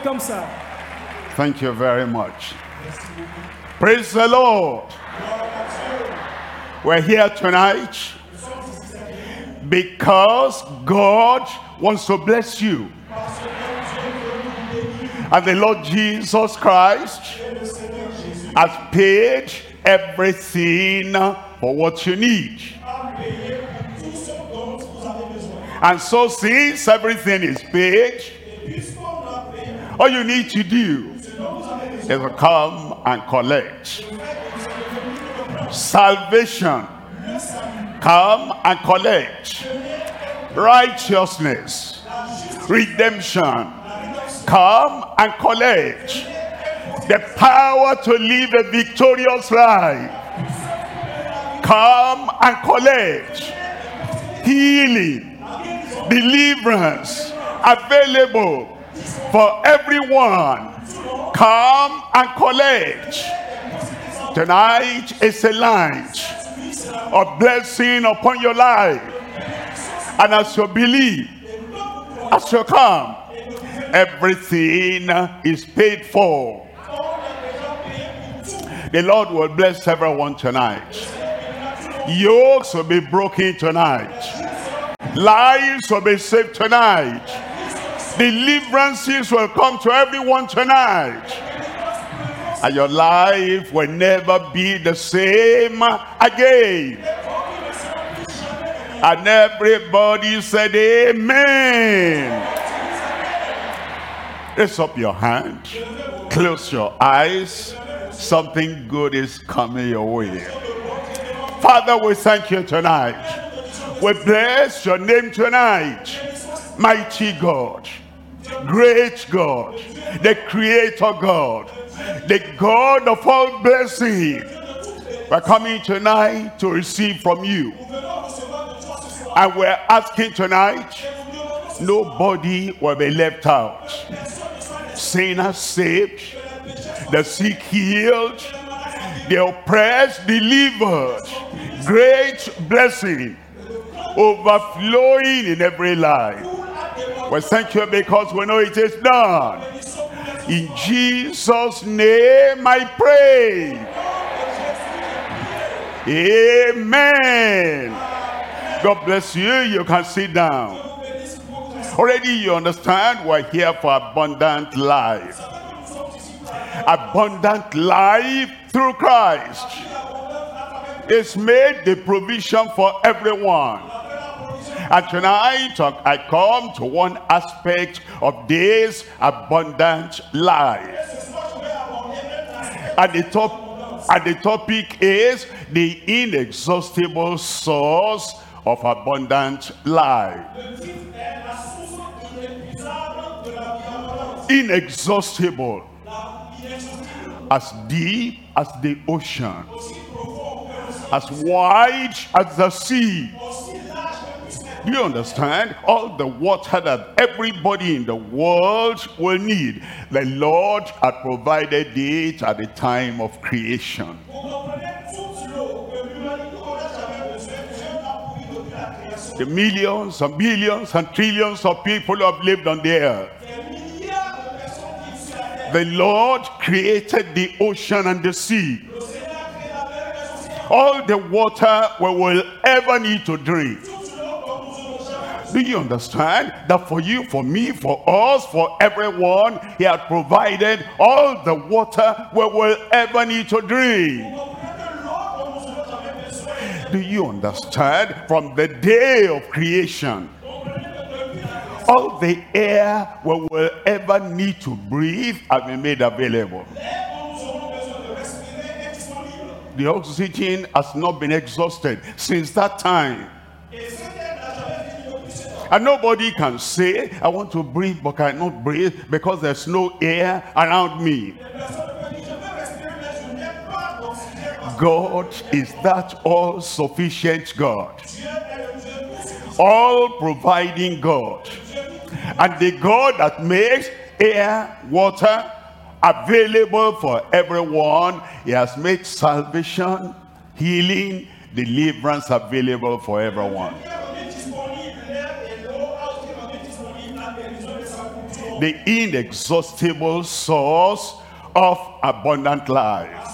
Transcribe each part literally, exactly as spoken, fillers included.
comme ça. Thank you very much. Praise the Lord. We're here tonight because God wants to bless you. And the Lord Jesus Christ has paid everything for what you need. And so since everything is paid, all you need to do is to come and collect. Salvation, come and collect. Righteousness, redemption, come and collect. The power to live a victorious life, come and collect. Healing, deliverance, available for everyone, come and collect. Tonight is a night of blessing upon your life, and as you believe, as you come, everything is paid for. The Lord will bless everyone tonight. Yokes will be broken tonight. Lives will be saved tonight. Deliverances will come to everyone tonight. And your life will never be the same again. And everybody said amen. Raise up your hand. Close your eyes. Something good is coming your way. Father, we thank you tonight. We bless your name tonight. Mighty God, great God, the creator God, the God of all blessing. We're coming tonight to receive from you. And we're asking tonight, nobody will be left out. Sinners saved, the sick healed, the oppressed delivered. Great blessing overflowing in every life. We thank you because we know it is done. In Jesus' name I pray. Amen. God bless you. You can sit down. Already you understand we're here for abundant life. Abundant life through Christ. It's made the provision for everyone. And tonight I come to one aspect of this abundant life. And the, top, and the topic is the inexhaustible source of abundant life. Inexhaustible. As deep as the ocean. As wide as the sea. Do you understand? All the water that everybody in the world will need, the Lord had provided it at the time of creation. The millions and billions and trillions of people who have lived on the earth. The Lord created the ocean and the sea. All the water we will ever need to drink. Do you understand that for you, for me, for us, for everyone, he had provided all the water we will ever need to drink? Do you understand? From the day of creation, all the air we will ever need to breathe has been made available. The oxygen has not been exhausted since that time. And nobody can say, I want to breathe but cannot breathe because there's no air around me. God is that all-sufficient God. All-providing God. And the God that makes air, water available for everyone. He has made salvation, healing, deliverance available for everyone. the inexhaustible source of abundant life.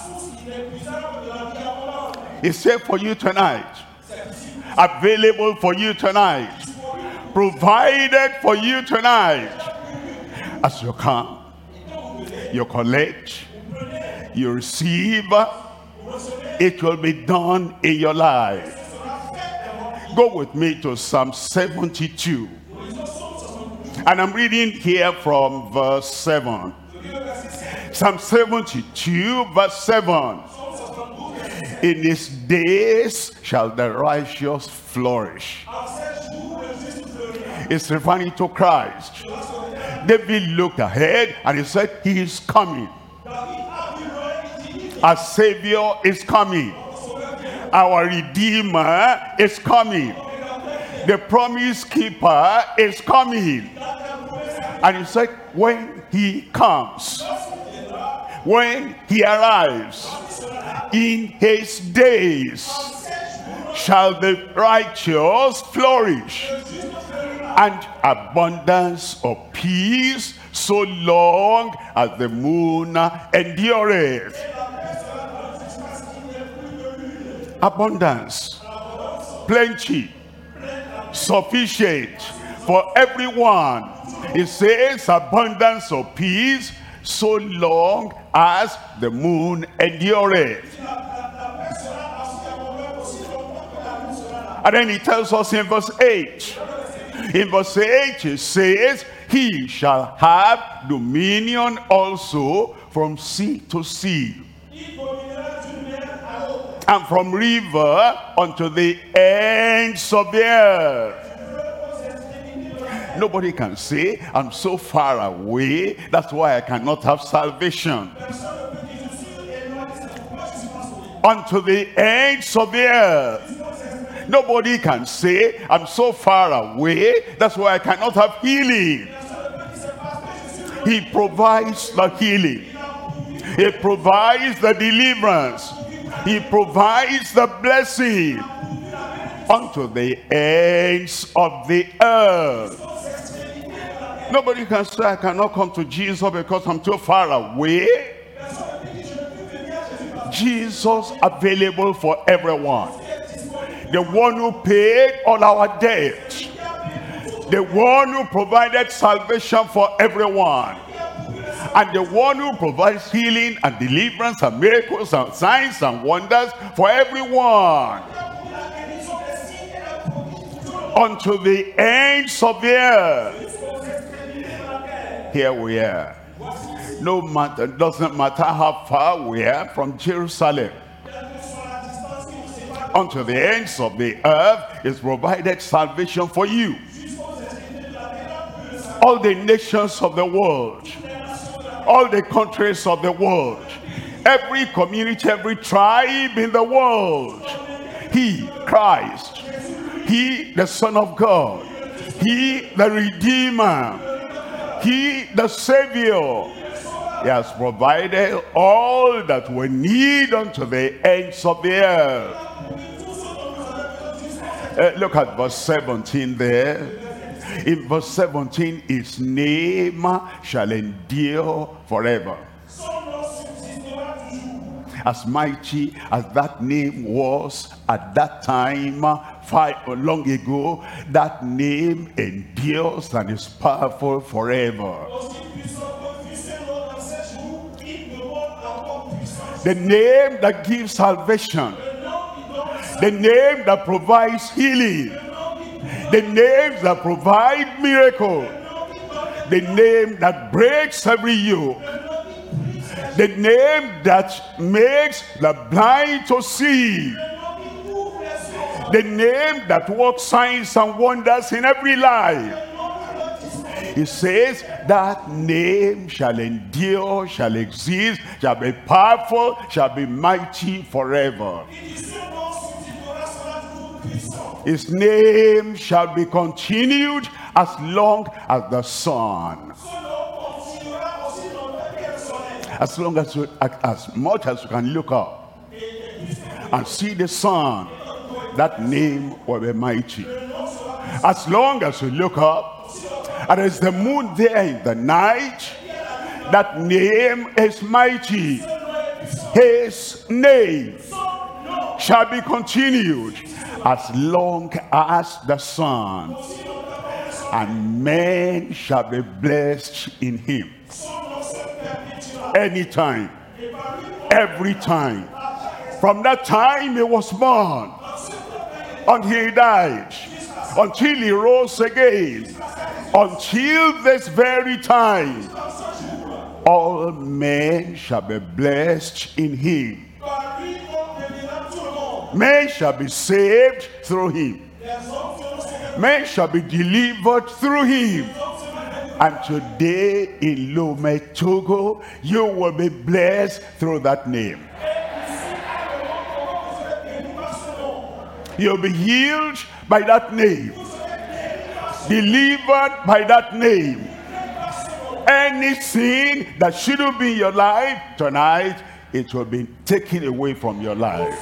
It's safe for you tonight, available for you tonight, provided for you tonight. As you come, you collect, you receive, it will be done in your life. Go with me to Psalm seventy-two. And I'm reading here from verse seven. Psalm seventy-two, verse seven. In his days shall the righteous flourish. It's referring to Christ. David looked ahead and he said, he is coming. Our Savior is coming. Our Redeemer is coming. The promise keeper is coming. And he said, when he comes, when he arrives, in his days shall the righteous flourish, and abundance of peace so long as the moon endureth. Abundance, plenty, sufficient for everyone. It says abundance of peace so long as the moon endureth. And then he tells us in verse eight. In verse eight it says, he shall have dominion also from sea to sea, and from river unto the ends of the earth. Nobody can say, I'm so far away, that's why I cannot have salvation. Unto the ends of the earth. Nobody can say, I'm so far away, that's why I cannot have healing. He provides the healing. He provides the deliverance. He provides the blessing unto the ends of the earth. Nobody can say, I cannot come to Jesus because I'm too far away. Jesus available for everyone. The one who paid all our debt. The one who provided salvation for everyone. And the one who provides healing and deliverance and miracles and signs and wonders for everyone. Unto the ends of the earth. Here we are. No matter, doesn't matter how far we are from Jerusalem. Unto the ends of the earth is provided salvation for you. All the nations of the world, all the countries of the world, every community, every tribe in the world, he, Christ, he, the Son of God, he, the Redeemer, he, the Savior, he has provided all that we need unto the ends of the earth. Uh, look at verse seventeen there. In verse seventeen, his name shall endure forever. As mighty as that name was at that time, far long ago, that name endures and is powerful forever. The name that gives salvation, the name that provides healing, the name that provides miracle, the name that breaks every yoke, the name that makes the blind to see, the name that works signs and wonders in every life. He says that name shall endure, shall exist, shall be powerful, shall be mighty forever. His name shall be continued as long as the sun. As long as you, as much as you can look up and see the sun, that name will be mighty. As long as you look up And as the moon there in the night, that name is mighty. His name shall be continued as long as the sun, and men shall be blessed in him. Anytime, every time, from that time he was born until he died, until he rose again, until this very time, all men shall be blessed in him. Men shall be saved through him. Men shall be delivered through him. And today in Lome, Togo, you will be blessed through that name. You'll be healed by that name, delivered by that name. Any sin that shouldn't be in your life, tonight it will be taken away from your life.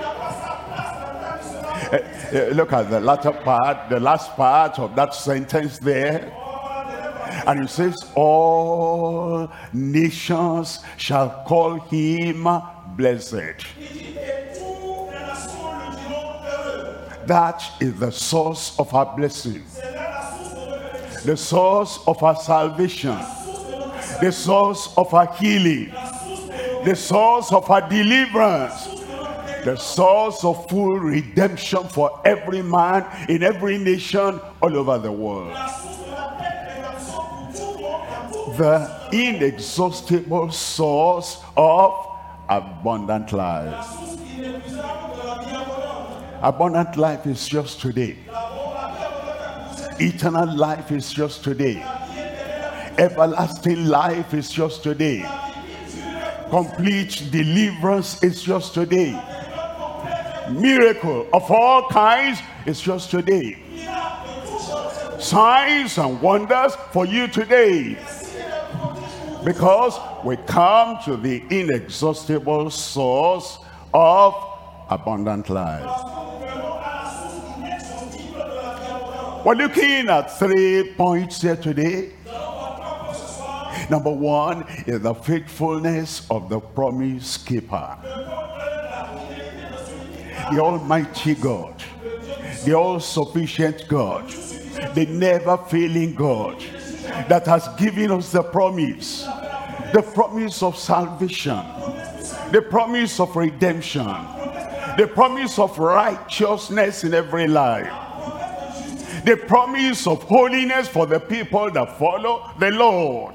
Uh, uh, look at the latter part, the last part of that sentence there. And it says, all nations shall call him blessed. That is the source of our blessing, the source of our salvation, the source of our healing, the source of our deliverance, the source of full redemption for every man in every nation all over the world. The inexhaustible source of abundant life. Abundant life is just today. Eternal life is just today. Everlasting life is just today. Complete deliverance is just today. Miracle of all kinds is just today. Signs and wonders for you today. Because we come to the inexhaustible source of abundant life. We're looking at three points here today. Number one is the faithfulness of the promise keeper. The Almighty God, the all-sufficient God, the never-failing God that has given us the promise, the promise of salvation, the promise of redemption, the promise of righteousness in every life, the promise of holiness for the people that follow the Lord,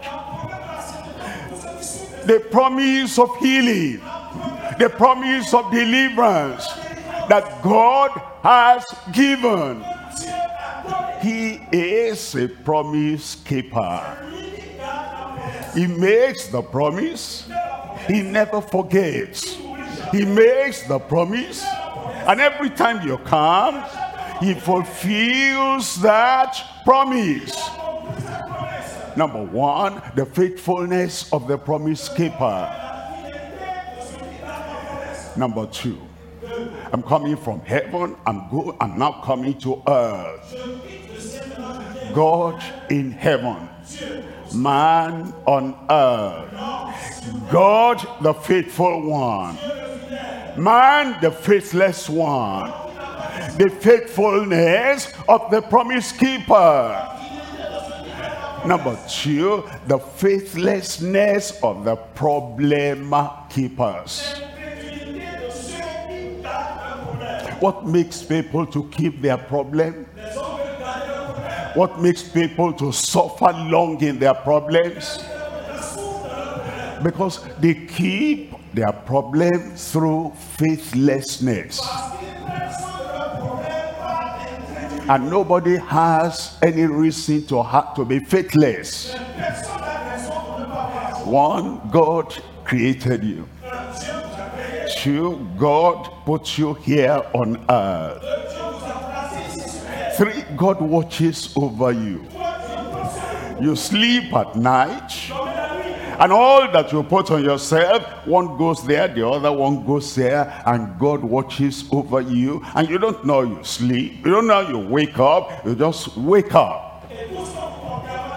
the promise of healing, the promise of deliverance that God has given. He is a promise keeper. He makes the promise. He never forgets. He makes the promise. And every time you come, he fulfills that promise. Number one, the faithfulness of the promise keeper. Number two, I'm coming from heaven, I'm go I'm now coming to earth. God in heaven, man on earth. God the faithful one, man the faithless one. The faithfulness of the promise keeper. Number two, the faithlessness of the problem keepers. What makes people to keep their problem? What makes people to suffer long in their problems? Because they keep their problem through faithlessness. And nobody has any reason to have to be faithless. One, God created you. Two, God put you here on earth. Three, God watches over you. You sleep at night, and all that you put on yourself, one goes there, the other one goes there, and God watches over you, and you don't know you sleep, you don't know you wake up, you just wake up.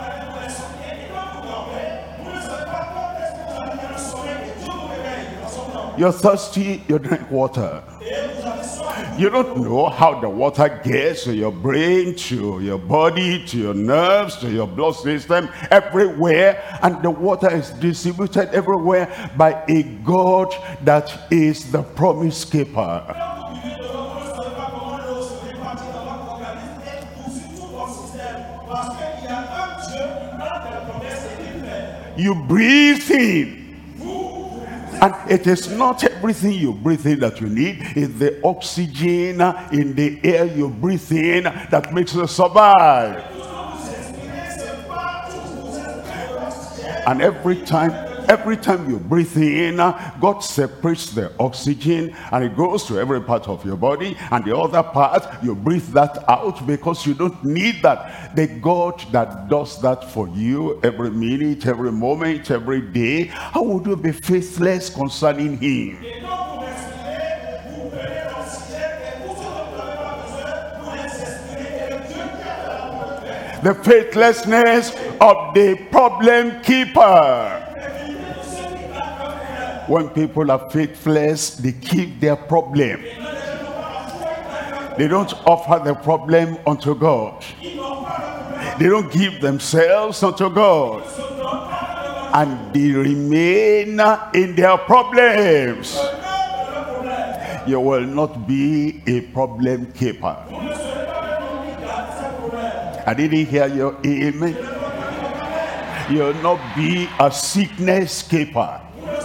You're thirsty, you drink water. You don't know how the water gets to your brain, to your body, to your nerves, to your blood system, everywhere. And the water is distributed everywhere by a God that is the promise keeper. You breathe in. And it is not everything you breathe in that you need. It's the oxygen in the air you breathe in that makes you survive. And every time, every time you breathe in, God separates the oxygen and it goes to every part of your body. And the other part, you breathe that out because you don't need that. The God that does that for you every minute, every moment, every day, how would you be faithless concerning him? The faithlessness of the problem keeper. When people are faithless, they keep their problem. They don't offer the problem unto God. They don't give themselves unto God. And they remain in their problems. You will not be a problem keeper. I didn't hear your amen. You'll not be a sickness keeper.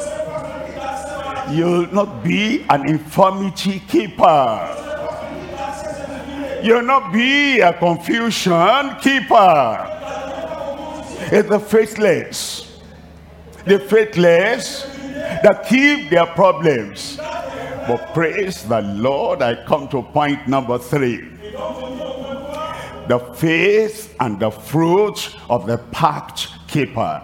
You'll not be an infirmity keeper. You'll not be a confusion keeper. It's the faithless. The faithless that keep their problems. But praise the Lord, I come to point number three. The faith and the fruit of the pact keeper.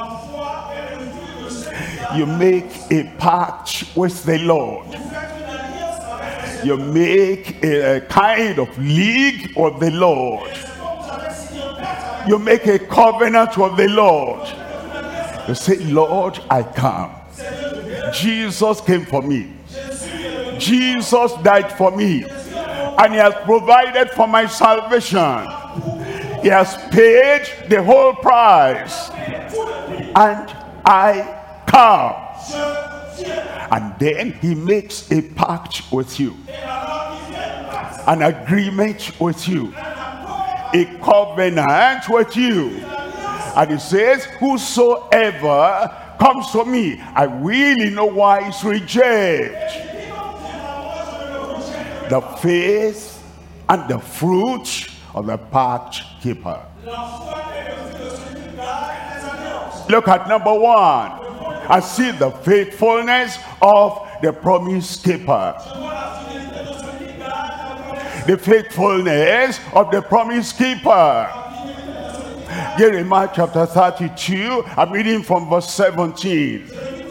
You make a pact with the Lord. You make a, a kind of league with the Lord. You make a covenant with the Lord. You say, Lord, I come. Jesus came for me. Jesus died for me. And he has provided for my salvation. He has paid the whole price. And I come. And then he makes a pact with you. An agreement with you. A covenant with you. And he says, whosoever comes to me, I will in no wise reject. The faith and the fruit of the pact keeper. Look at number one. I see the faithfulness of the promise keeper. The faithfulness of the promise keeper. Jeremiah chapter thirty-two, I'm reading from verse seventeen.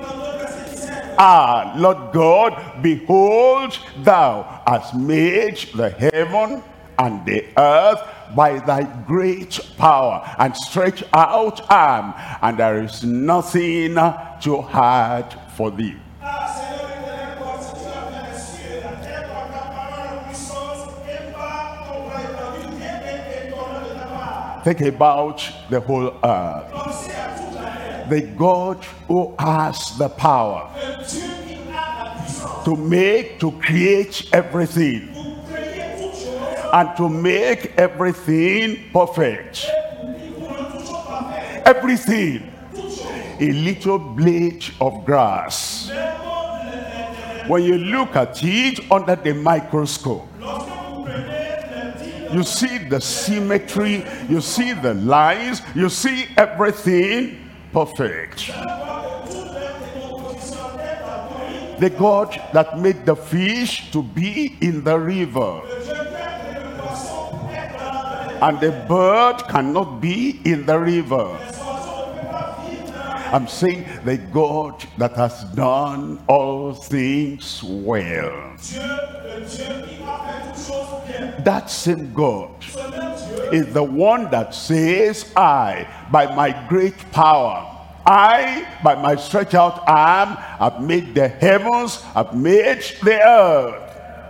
Ah, Lord God, behold, thou hast made the heaven and the earth by thy great power and stretch out arm, and there is nothing too hard for thee. Think about the whole earth. The God who has the power to make, to create everything, and to make everything perfect. Everything. A little blade of grass. When you look at it under the microscope, you see the symmetry, you see the lines, you see everything perfect. The God that made the fish to be in the river, and the bird cannot be in the river. I'm saying the God that has done all things well. That same God is the one that says, I, by my great power, I, by my stretched out arm, have made the heavens, have made the earth.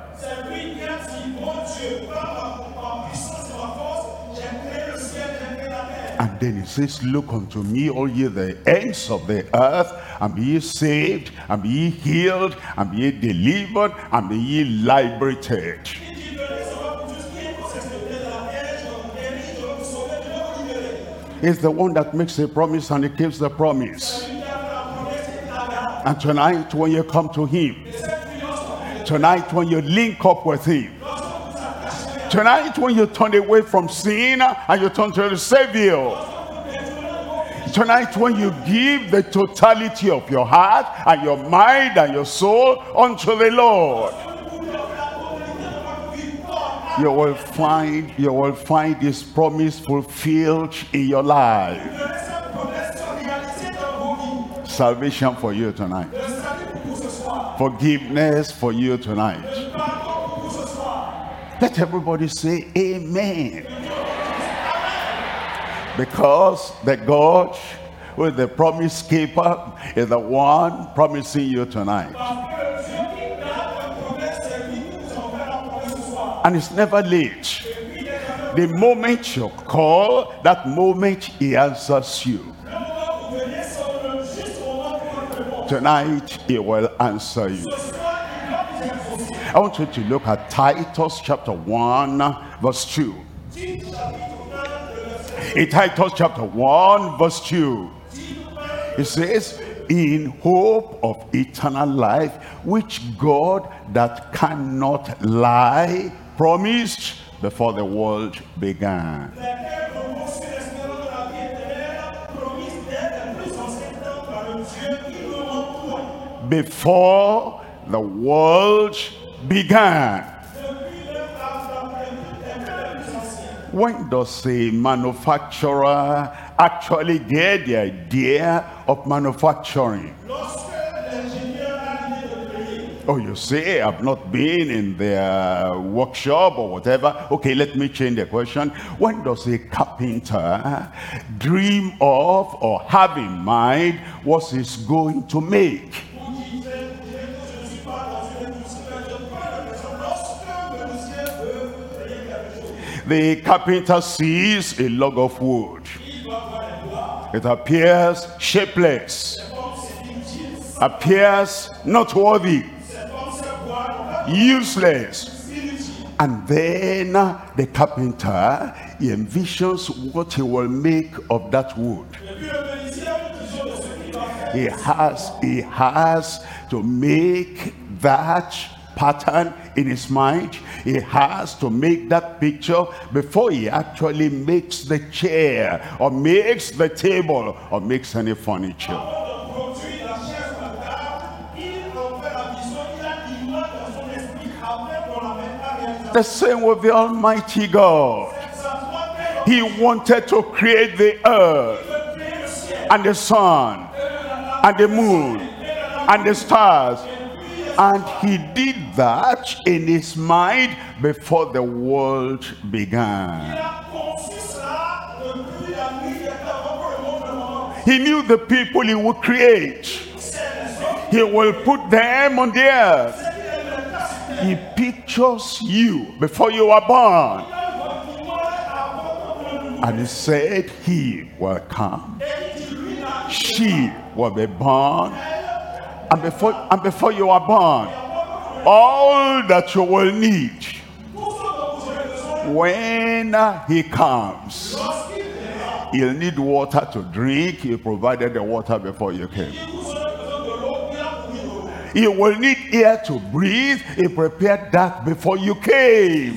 And then he says, look unto me, all ye the ends of the earth, and be ye saved, and be ye healed, and be ye delivered, and be ye liberated. He's the one that makes a promise and he keeps the promise. And tonight when you come to him, tonight when you link up with him, tonight when you turn away from sin and you turn to the Savior, tonight when you give the totality of your heart and your mind and your soul unto the Lord, you will find you will find his promise fulfilled in your life. Salvation for you tonight. Forgiveness for you tonight. Let everybody say amen. Because the God who is the promise keeper is the one promising you tonight. And it's never late. The moment you call, that moment he answers you. Tonight he will answer you. I want you to look at Titus chapter one verse two. In Titus chapter one verse two, it says, in hope of eternal life, which God that cannot lie promised before the world began. Before the world began. When does a manufacturer actually get the idea of manufacturing? Oh, you say, I've not been in their workshop or whatever. Okay, let me change the question. When does a carpenter dream of or have in mind what he's going to make? The carpenter sees a log of wood. It appears shapeless, appears not worthy, useless. And then the carpenter, he envisions what he will make of that wood. He has, he has to make that pattern in his mind. He has to make that picture before he actually makes the chair or makes the table or makes any furniture. The same with the Almighty God. He wanted to create the earth and the sun and the moon and the stars, and he did that in his mind before the world began. He knew the people he would create. He will put them on the earth. He pictures you before you were born. And he said, he will come. She will be born. And before, and before you are born, all that you will need when he comes, you'll need water to drink. He provided the water before you came. You will need air to breathe. He prepared that before you came.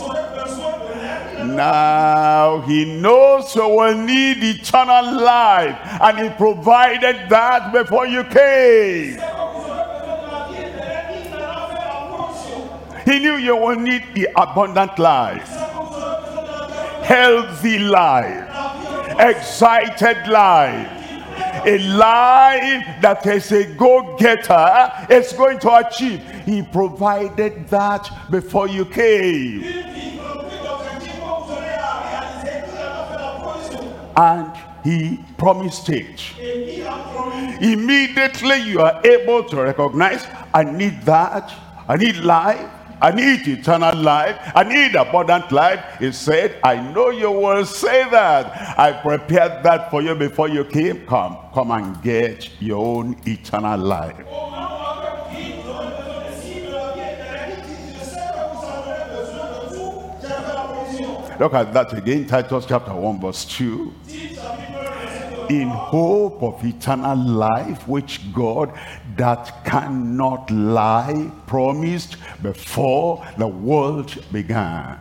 Now he knows you will need eternal life, and he provided that before you came. He knew you will need the abundant life, healthy life, excited life, a life that is a go-getter is going to achieve. He provided that before you came. And he promised it. immediately you are able to recognize, I need that, I need life, I need eternal life, I need abundant life. He said, I know you will say that. I prepared that for you before you came. Come, come and get your own eternal life. Look at that again, Titus chapter one verse two. In hope of eternal life, which God that cannot lie promised before the world began.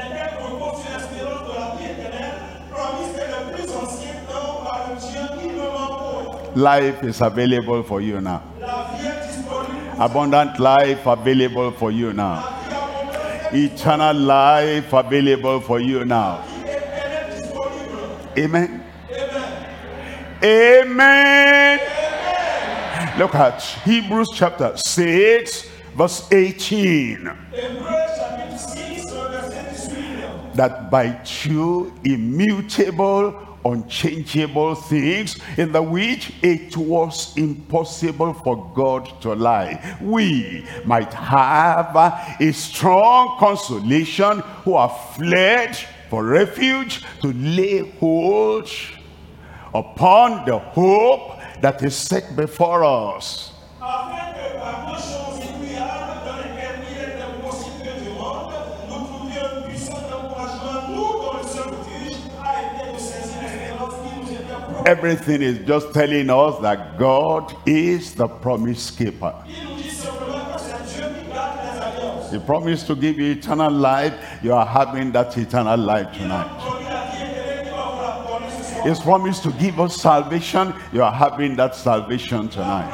Life is available for you now. Abundant life available for you now. Eternal life available for you now. Amen. Amen. Amen. Look at Hebrews chapter six verse eighteen. That by two immutable, unchangeable things, in the which it was impossible for God to lie, we might have a strong consolation, who have fled for refuge, to lay hold upon the hope that is set before us. Everything is just telling us that God is the promise keeper. He promised to give you eternal life. You are having that eternal life tonight. He's promised to give us salvation. You are having that salvation tonight.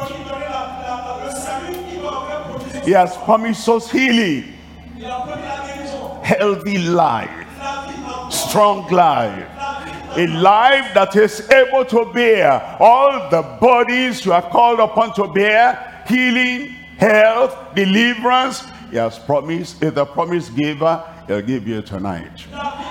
He has promised us healing, healthy life, strong life, a life that is able to bear all the bodies you are called upon to bear. Healing, health, deliverance. He has promised. Is the promise giver. He'll give you tonight.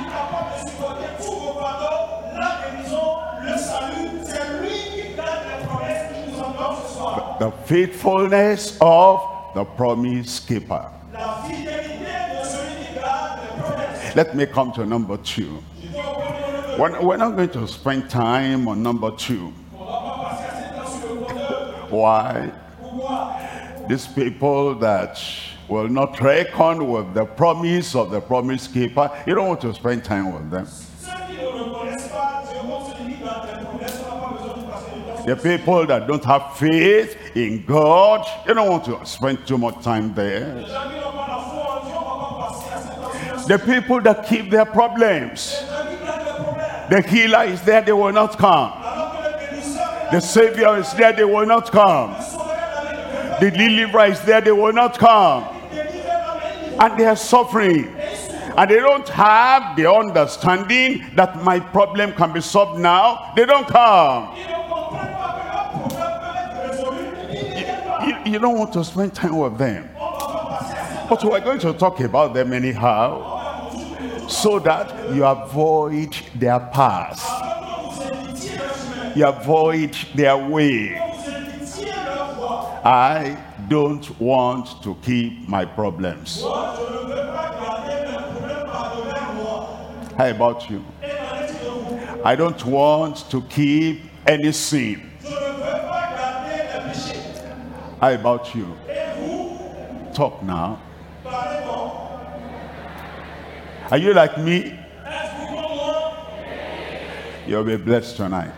The faithfulness of the promise keeper. Let me come to number two. We're, we're not going to spend time on number two. Why? These people that will not reckon with the promise of the promise keeper, you don't want to spend time with them. The people that don't have faith in God, you don't want to spend too much time there. The people that keep their problems, the healer is there, they will not come. The savior is there, they will not come. The deliverer is there, they will not come. And they are suffering. And they don't have the understanding that my problem can be solved now. They don't come. You, you don't want to spend time with them. But we're going to talk about them anyhow, so that you avoid their path. You avoid their way. I don't want to keep my problems. How about you? I don't want to keep any sin. How about you? Talk now. Are you like me? You'll be blessed tonight.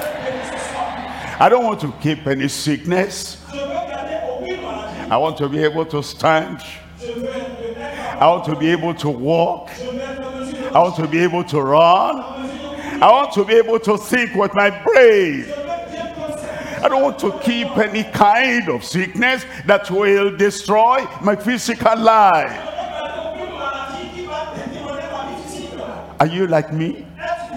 I don't want to keep any sickness. I want to be able to stand. I want to be able to walk. I want to be able to run. I want to be able to think with my brain. I don't want to keep any kind of sickness that will destroy my physical life. Are you like me?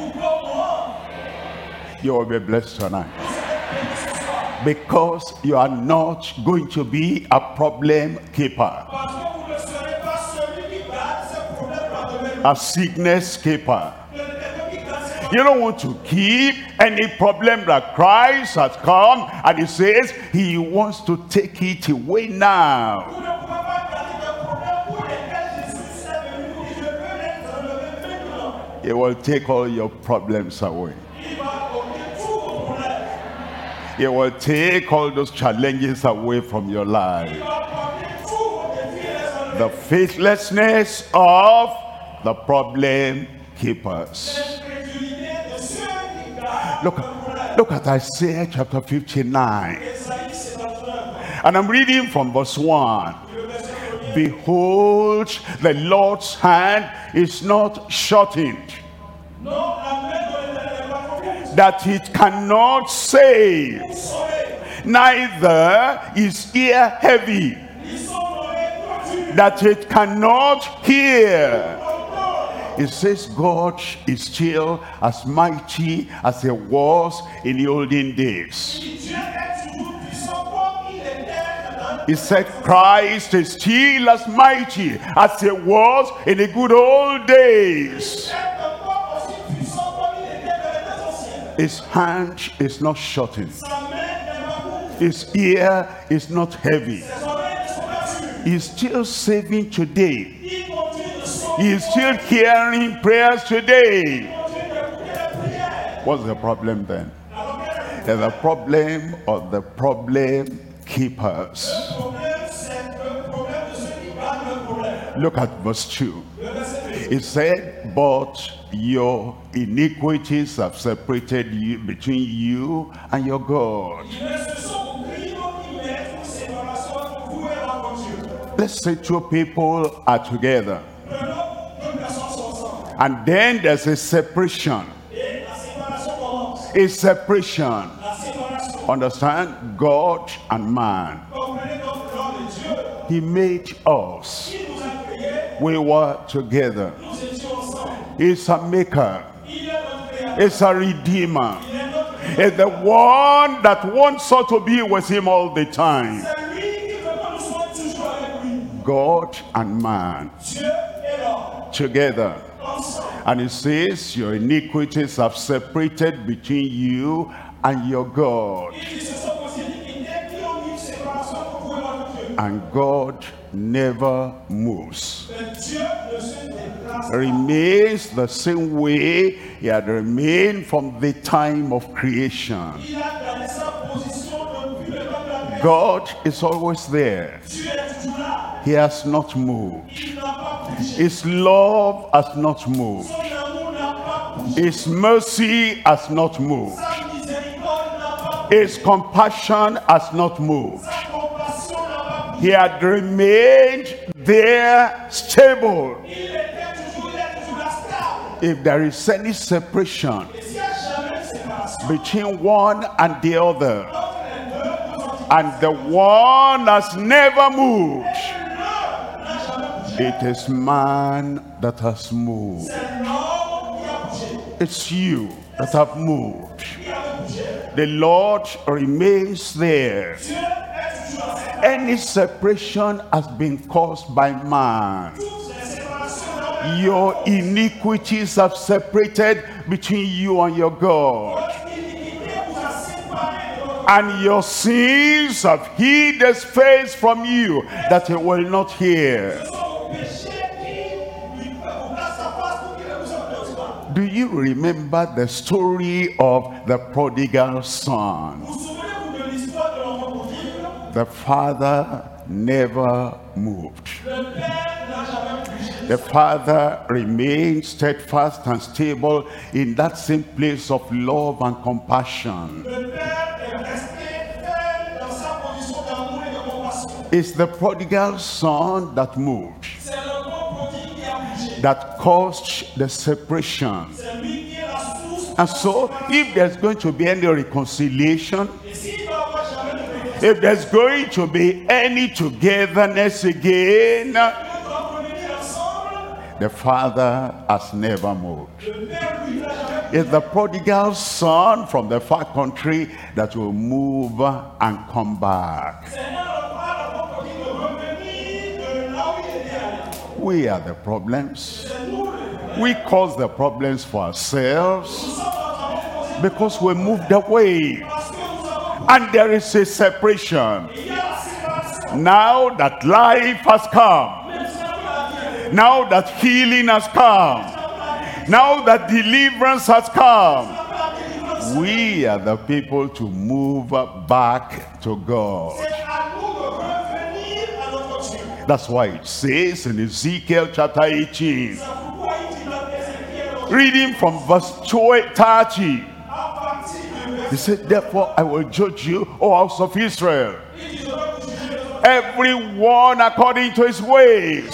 You will be blessed tonight. Because you are not going to be a problem keeper. A sickness keeper. You don't want to keep any problem that Christ has come, and he says he wants to take it away now. He will take all your problems away. He will take all those challenges away from your life. The faithlessness of the problem keepers. Look, look at Isaiah chapter fifty-nine. And I'm reading from verse one. Behold, the Lord's hand is not shortened, that it cannot save, neither is ear heavy, that it cannot hear. It says God is still as mighty as he was in the olden days. He said Christ is still as mighty as he was in the good old days. His hand is not shortened. His ear is not heavy. He's still saving today. He is still hearing prayers today. What's the problem then? There's a problem of the problem keepers. Look at verse two. It said, but your iniquities have separated you between you and your God. Let's say two people are together, and then there's a separation. A separation. Understand? God and man. He made us. We were together. He's a maker. He's a redeemer. He's the one that wants us to be with him all the time. God and man together. And it says your iniquities have separated between you and your God. And God never moves. Remains the same way he had remained from the time of creation. God is always there. He has not moved. His love has not moved. His mercy has not moved. His compassion has not moved. He had remained there stable. If there is any separation between one and the other, and the one has never moved, it is man that has moved. It's you that have moved. The Lord remains there. Any separation has been caused by man. Your iniquities have separated between you and your God. And your sins have hid his face from you, that he will not hear. Do you remember the story of the prodigal son? The father never moved. The father remained steadfast and stable in that same place of love and compassion. It's the prodigal son that moved, that caused the separation. And so, if there's going to be any reconciliation, if there's going to be any togetherness again, the father has never moved. It's the prodigal son from the far country that will move and come back. We are the problems. We cause the problems for ourselves. Because we moved away. And there is a separation. Now that life has come. Now that healing has come. Now that deliverance has come. We are the people to move back to God. That's why it says in Ezekiel chapter eighteen, reading from verse thirty, he said, therefore I will judge you, O house of Israel, everyone according to his ways,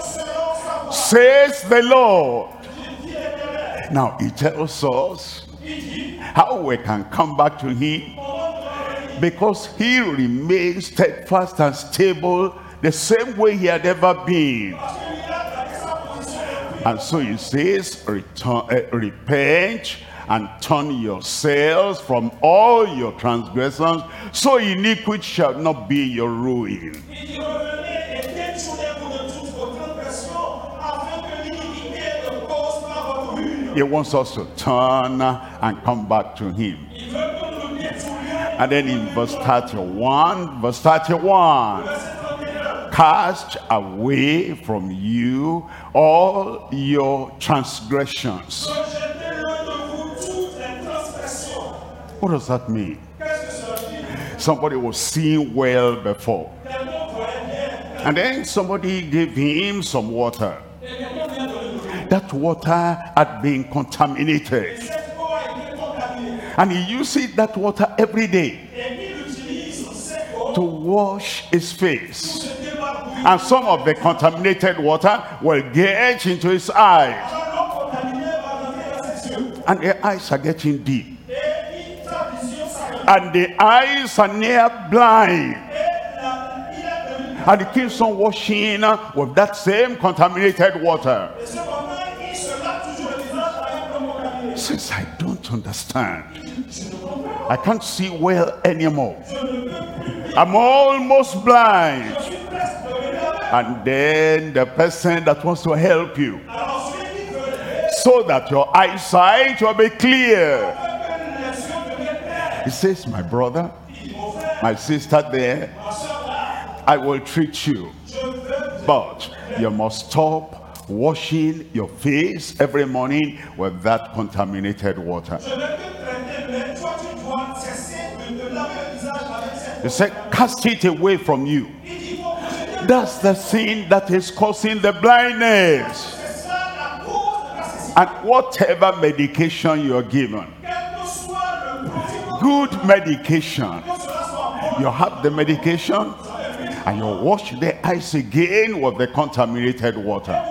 says the Lord. Now he tells us how we can come back to him, because he remains steadfast and stable the same way he had ever been. And so he says, return, uh, repent and turn yourselves from all your transgressions, so iniquity shall not be your ruin. He wants us to turn and come back to him. And then in verse thirty-one, verse thirty-one, cast away from you all your transgressions. What does that mean? Somebody was seeing well before, and then somebody gave him some water. That water had been contaminated, and he used that water every day to wash his face. And some of the contaminated water will get into his eyes, and the eyes are getting deep, and the eyes are near blind, and he keeps on washing with that same contaminated water. Since I don't understand, I can't see well anymore, I'm almost blind. And then the person that wants to help you, so that your eyesight will be clear, he says, my brother, my sister there, I will treat you, but you must stop washing your face every morning with that contaminated water. He said, cast it away from you. That's the sin that is causing the blindness. And whatever medication you're given, good medication, you have the medication and you wash the eyes again with the contaminated water,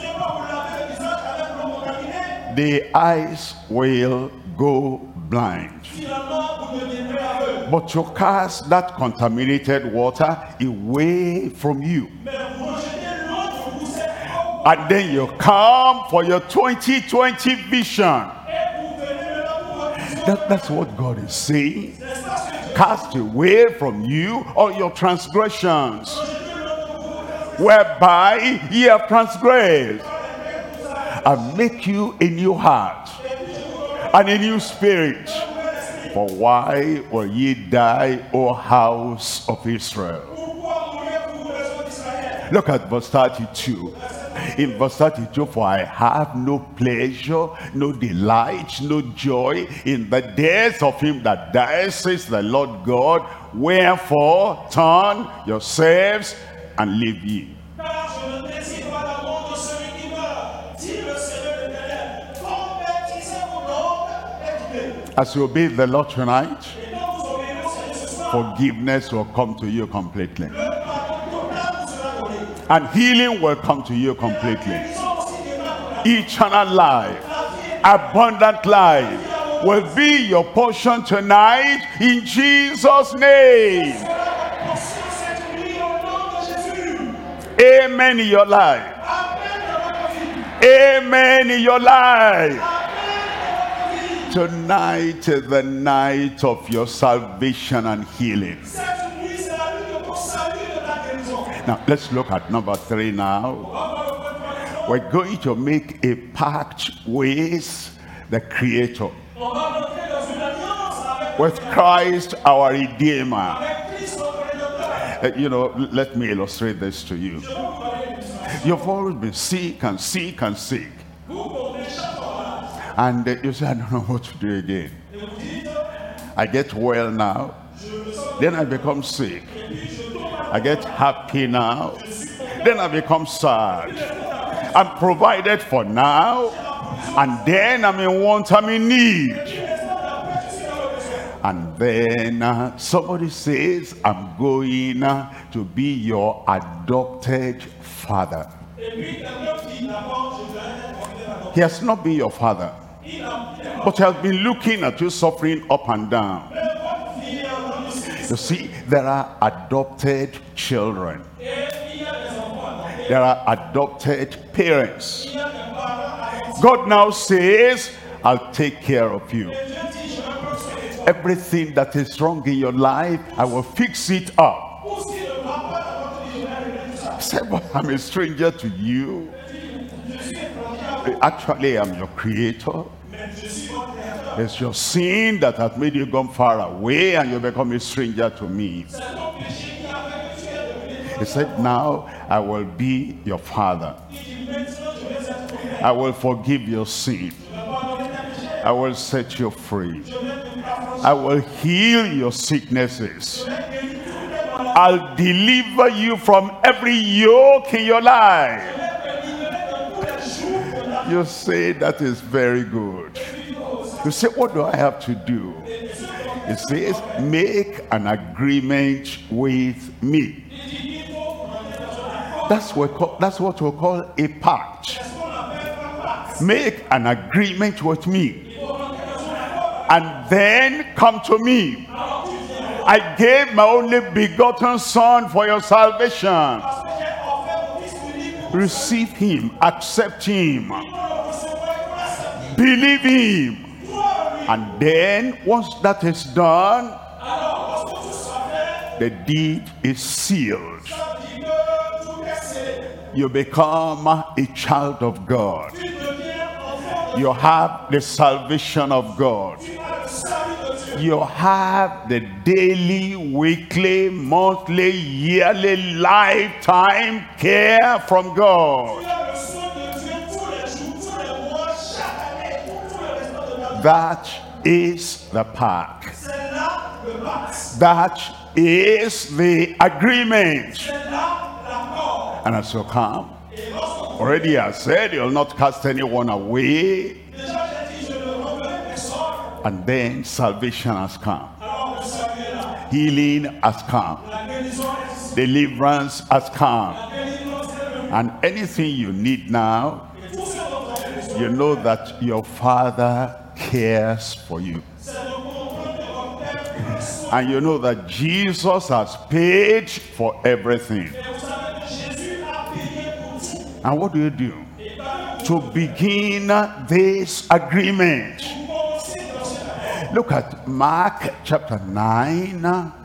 the eyes will go blind. But you cast that contaminated water away from you, and then you come for your twenty twenty vision. That, that's what God is saying. Cast away from you all your transgressions, whereby ye have transgressed, and make you a new heart and a new spirit. For why will ye die, O house of Israel? Look at verse thirty-two. In verse thirty-two, for I have no pleasure, no delight, no joy in the death of him that dies, says the Lord God. Wherefore turn yourselves and live ye. As you obey the Lord tonight, forgiveness will come to you completely, and healing will come to you completely. Eternal life, abundant life will be your portion tonight in Jesus' name. Amen in your life. Amen in your life. Tonight is the night of your salvation and healing. Now let's look at number three now. We're going to make a pact with the Creator. with Christ our Redeemer. Uh, you know, let me illustrate this to you. You've always been sick and sick and sick. And uh, you say, I don't know what to do again. I get well now. Then I become sick. I get happy now. Then I become sad. I'm provided for now. And then I'm in want, I'm in need. And then uh, somebody says, I'm going uh, to be your adopted father. He has not been your father, but he has been looking at you suffering up and down. You see, there are adopted children. There are adopted parents. God now says, I'll take care of you. Everything that is wrong in your life, I will fix it up. Say, but I'm a stranger to you. Actually, I'm your creator. It's your sin that has made you gone far away and you become a stranger to me. He said, now I will be your father. I will forgive your sin. I will set you free. I will heal your sicknesses. I'll deliver you from every yoke in your life. You say, that is very good. You say, what do I have to do? It says, make an agreement with me. That's what, call, that's what we call a pact. Make an agreement with me. And then come to me. I gave my only begotten son for your salvation. Receive him, accept him, believe him. And then once that is done, the deed is sealed. You become a child of God. You have the salvation of God. You have the daily, weekly, monthly, yearly, lifetime care from God. That is the pact. That is the agreement. And as you come, already I said, you'll not cast anyone away. And then salvation has come. Healing has come. Deliverance has come. And anything you need now, you know that your Father cares for you. And you know that Jesus has paid for everything. And what do you do to begin this agreement? Look at Mark chapter nine.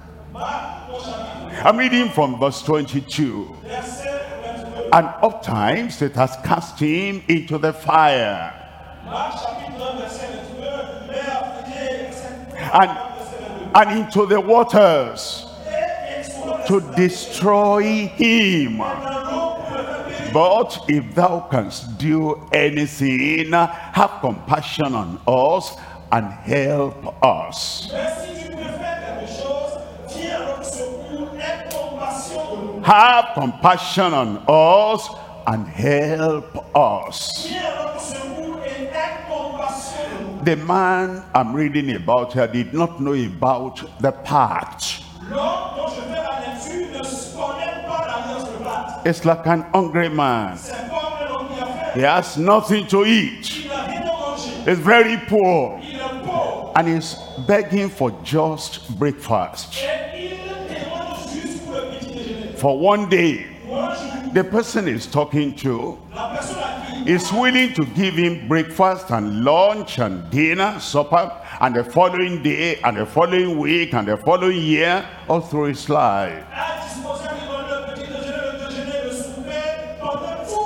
I'm reading from verse twenty-two. And oftentimes it has cast him into the fire. And, and into the waters to destroy him. But if thou canst do anything, have compassion on us and help us. Have compassion on us and help us. The man I'm reading about here did not know about the pact. It's like an hungry man. He has nothing to eat. He's very poor. And he's begging for just breakfast. For one day, the person he's talking to is willing to give him breakfast and lunch and dinner, supper, and the following day, and the following week, and the following year, all through his life.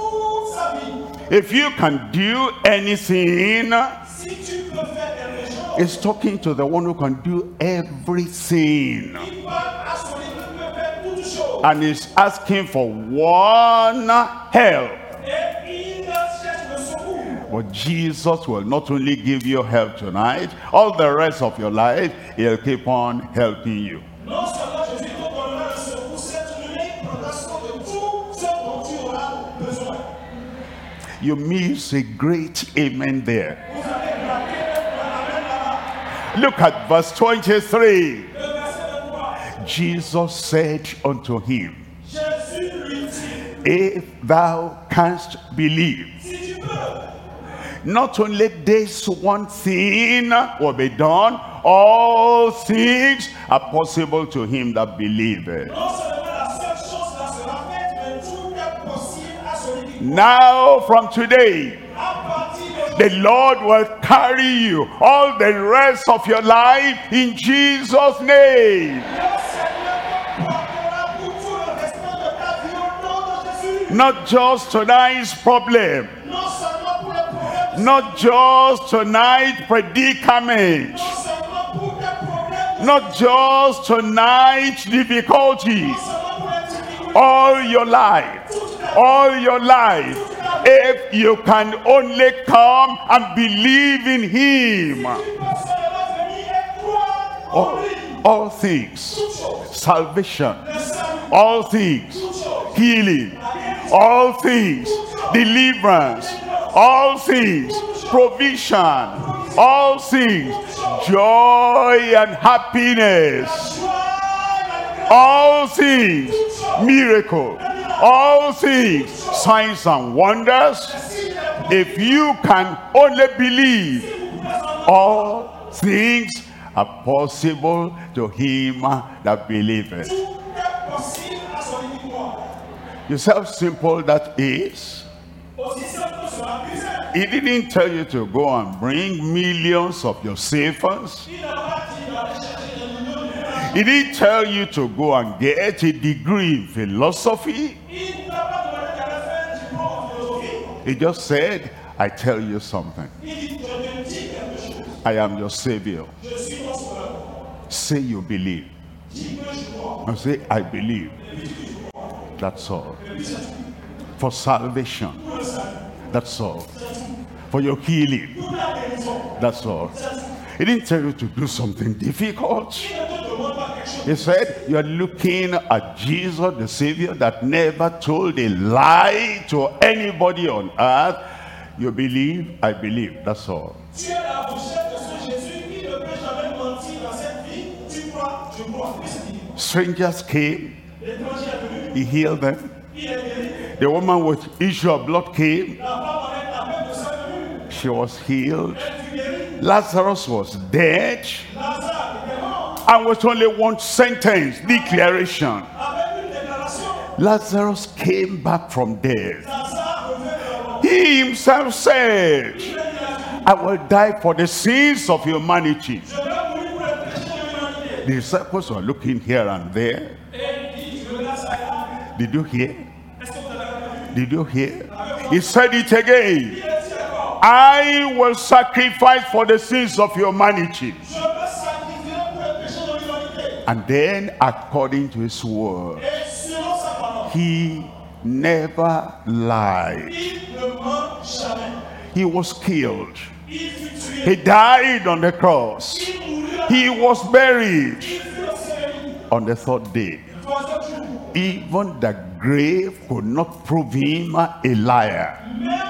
If you can do anything, It's talking to the one who can do everything. And he's asking for one help. But Jesus will not only give you help tonight, all the rest of your life, he'll keep on helping you. You miss a great amen there. Look at verse twenty-three. Jesus said unto him, if thou canst believe, not only this one thing will be done, all things are possible to him that believeth. Now from today, the Lord will carry you all the rest of your life in Jesus' name. Not just tonight's problem, not just tonight's predicament, not just tonight's difficulties, all your life, all your life, if you can only come and believe in him. All, all things, salvation, all things, healing, all things, deliverance, all things, provision, all things, joy and happiness, all things, miracle, all things, signs and wonders. If you can only believe, all things are possible to him that believeth. You see how simple that is? He didn't tell you to go and bring millions of your savers. He didn't tell you to go and get a degree in philosophy. He just said, I tell you something. I am your Savior. Say you believe. And say, I believe. That's all. For salvation. That's all. For your healing. That's all. He didn't tell you to do something difficult. He said, you are looking at Jesus, the Savior that never told a lie to anybody on earth. You believe, I believe. That's all. Strangers came. He healed them. The woman with issue of blood came. She was healed. Lazarus was dead. And with only one sentence, declaration. Lazarus came back from death. He himself said, I will die for the sins of humanity. The disciples were looking here and there. Did you hear? Did you hear? He said it again. I will sacrifice for the sins of humanity. And then, according to his word, he never lied. He was killed. He died on the cross. He was buried. On the third day, even the grave could not prove him a liar.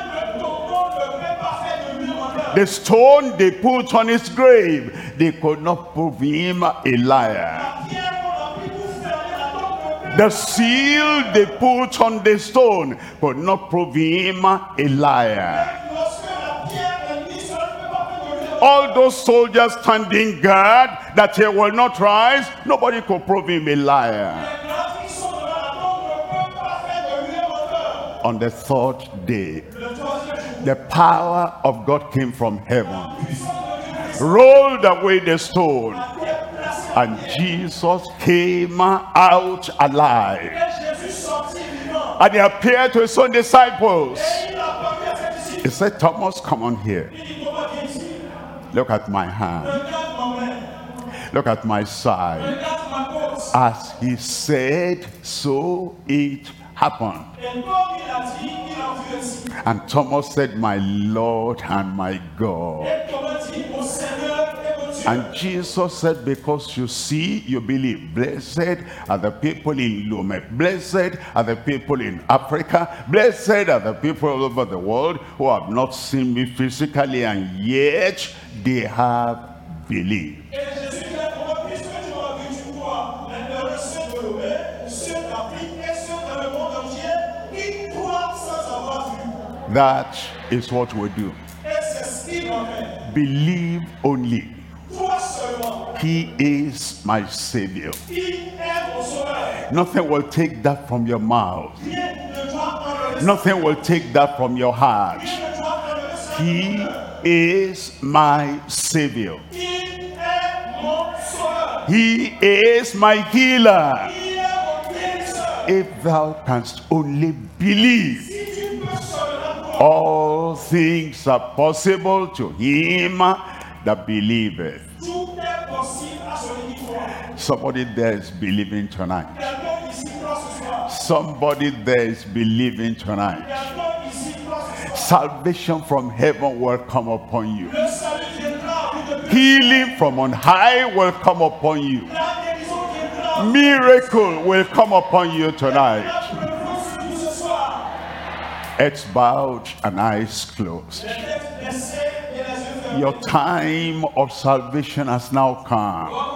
The stone they put on his grave, they could not prove him a liar. The seal they put on the stone could not prove him a liar. All those soldiers standing guard that he will not rise, nobody could prove him a liar. On the third day, the power of God came from heaven, rolled away the stone, and Jesus came out alive. And he appeared to his own disciples. He said, Thomas, come on here. Look at my hand. Look at my side. As he said, so it happened. And Thomas said, my Lord and my God. And Jesus said, because you see, you believe. Blessed are the people in Lome. Blessed are the people in Africa. Blessed are the people all over the world who have not seen me physically, and yet they have believed. That is what we do. Believe only. He is my Savior. Nothing will take that from your mouth. Nothing will take that from your heart. He is my Savior. He is my healer. If thou canst only believe, all things are possible to him that believeth. Somebody there is believing tonight. Somebody there is believing tonight. Salvation from heaven will come upon you. Healing from on high will come upon you. Miracle will come upon you tonight. Heads bowed and eyes closed. Your time of salvation has now come.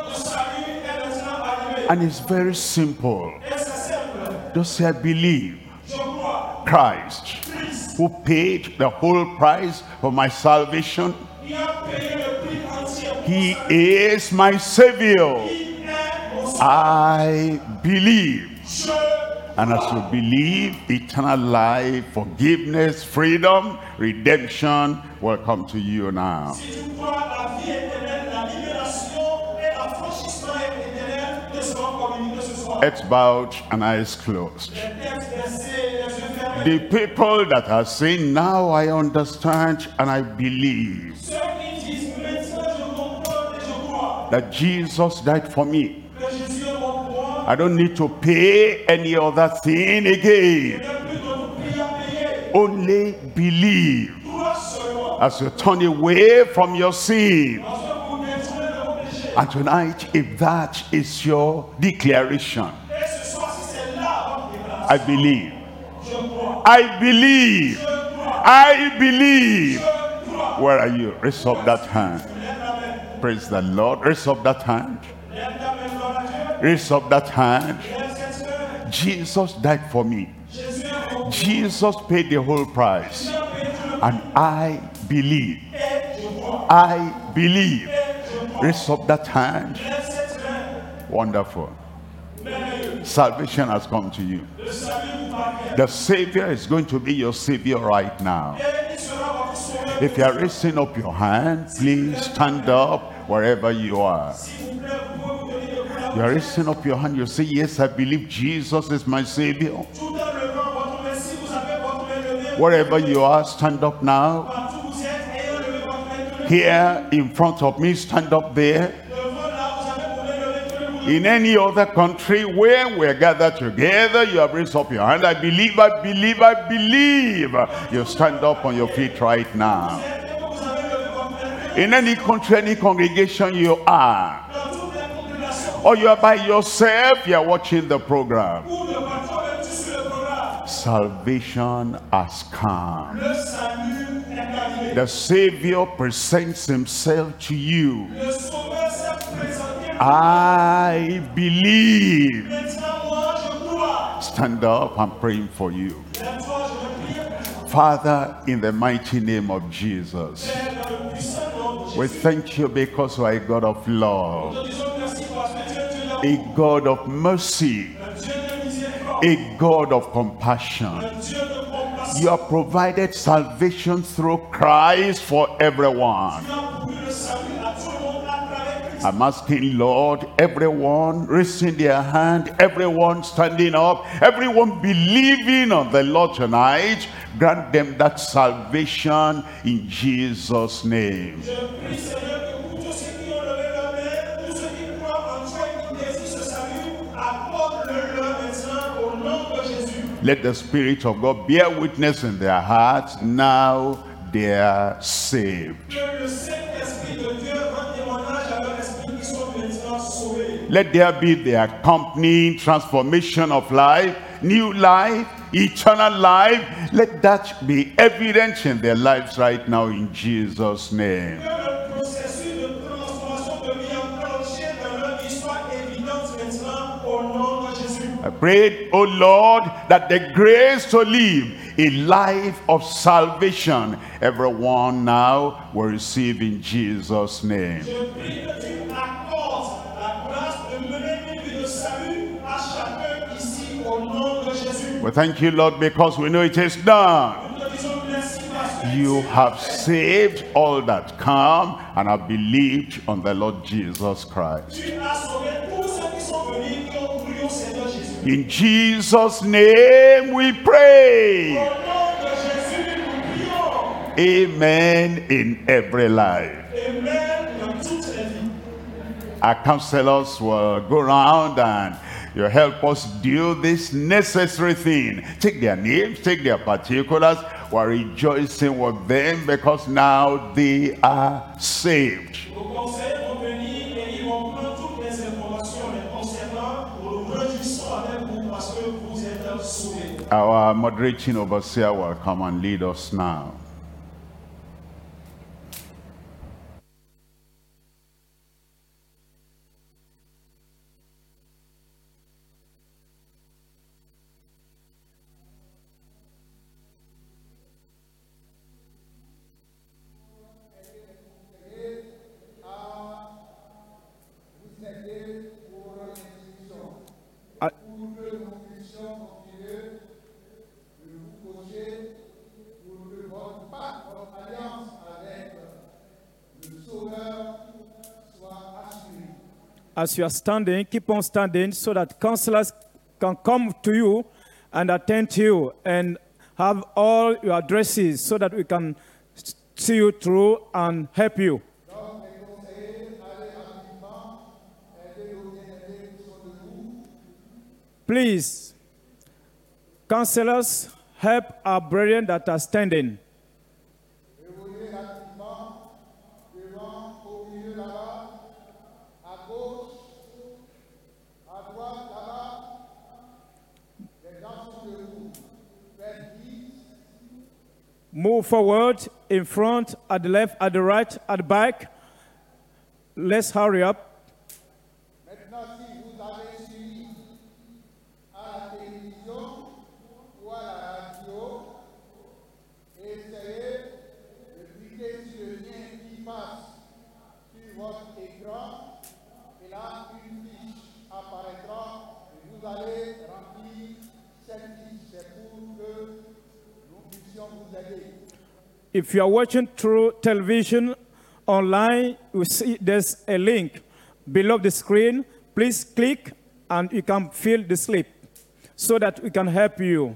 And it's very simple. Just say, I believe Christ, who paid the whole price for my salvation. He is my Savior. I believe. And as you believe, eternal life, forgiveness, freedom, redemption will come to you now. Heads bowed and eyes closed. The people that are saying, now I understand and I believe that Jesus died for me. I don't need to pay any other thing again. Only believe as you turn away from your sin. And tonight, if that is your declaration, I believe. I believe. I believe. Where are you? Raise up that hand. Praise the Lord. Raise up that hand. Raise up that hand. Jesus died for me. Jesus paid the whole price. And I believe. I believe. Raise up that hand. Wonderful. Salvation has come to you. The Savior is going to be your Savior right now. If you are raising up your hand, please stand up wherever you are. You are raising up your hand, you say, yes, I believe Jesus is my Savior. Wherever you are, stand up now. Here in front of me, stand up there. In any other country where we're gathered together, you have raised up your hand. I believe, I believe, I believe. You stand up on your feet right now. In any country, any congregation you are, or you are by yourself, you are watching the program, salvation has come. The Savior presents himself to you. I believe. Stand up, I'm praying for you. Father, in the mighty name of Jesus, we thank you because you are a God of love, a God of mercy, a God of compassion. You have provided salvation through Christ for everyone. I'm asking, Lord, everyone raising their hand, everyone standing up, everyone believing on the Lord tonight, grant them that salvation in Jesus' name. Let the Spirit of God bear witness in their hearts. Now they are saved. Let there be the accompanying transformation of life, new life, eternal life. Let that be evident in their lives right now in Jesus' name. I prayed, oh Lord, that the grace to live a life of salvation, everyone now will receive in Jesus' name. We thank you, Lord, because we know it is done. You have saved all that come and have believed on the Lord Jesus Christ. In Jesus' name we pray. Amen in every life. Our counselors will go around and you help us do this necessary thing. Take their names, take their particulars. We're rejoicing with them because now they are saved. Our moderating overseer will come and lead us now. As you are standing, keep on standing so that counselors can come to you and attend to you and have all your addresses so that we can see you through and help you. Please, counselors, help our brethren that are standing. Move forward, in front, at the left, at the right, at the back. Let's hurry up. If you are watching through television, online, you see there's a link below the screen. Please click and you can fill the slip so that we can help you.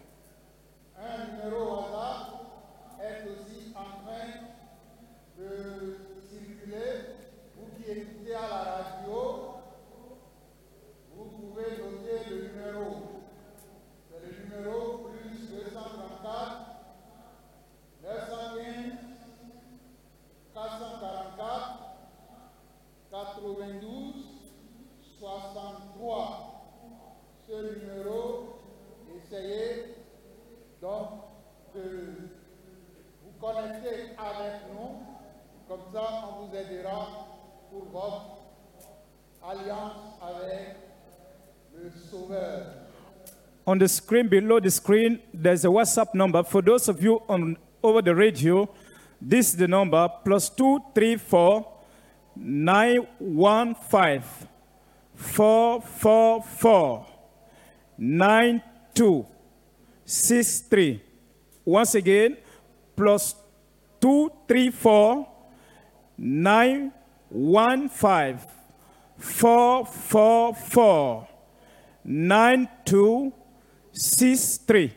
On the screen, below the screen, there's a WhatsApp number. For those of you on over the radio, this is the number, plus two three four nine one five four four four nine two six three. Once again, plus two three four nine one five four four four, nine two six three.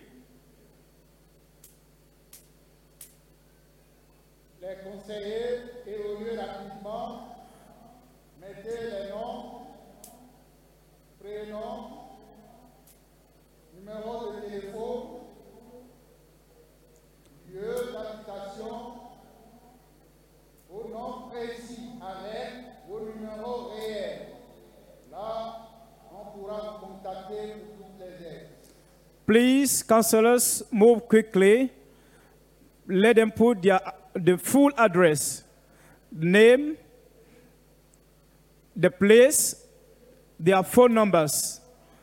Les conseillers évoluent rapidement. Mettez les noms, prénoms, numéro de téléphone, lieu d'habitation, vos noms précis avec vos numéros réels. Là, on pourra vous contacter pour toutes les aides. Please, counselors, move quickly. Let them put their, the full address, name, the place, their phone numbers.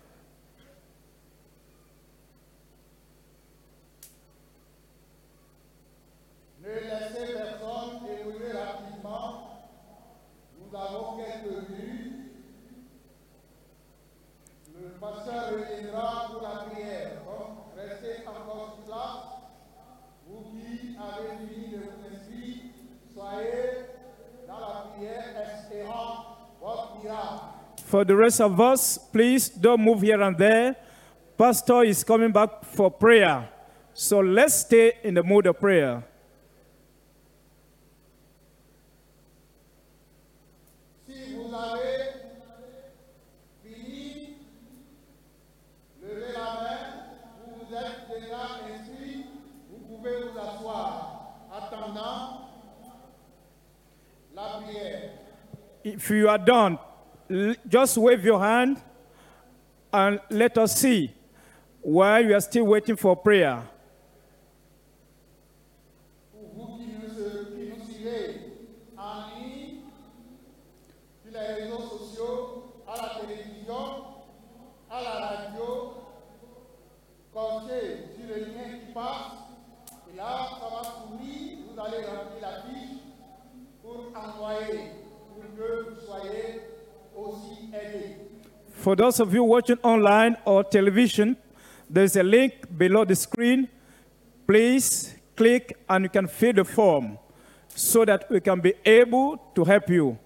Ne laissez personne évoluer rapidement. Nous avons quelques minutes. Le pasteur reviendra pour la prière. Donc, restez encore sur place. Vous qui avez fini de vous inscrire, soyez dans la prière espérant votre miracle. For the rest of us, please don't move here and there. Pastor is coming back for prayer. So let's stay in the mood of prayer. Si vous avez fini, levez la main. Vous vous êtes déjà inscrit. Vous pouvez vous asseoir. Attendant la prière. If you are done, l- just wave your hand and let us see while you are still waiting for prayer. Pour vous qui nous, qui nous suivez en ligne, sur les réseaux sociaux, à la télévision, à la radio, comptez sur le lien qui passe, et là, ça va s'ouvrir, vous allez remplir la fiche pour envoyer, pour que vous soyez aussi aidés. For those of you watching online or television, there's a link below the screen. Please click and you can fill the form so that we can be able to help you.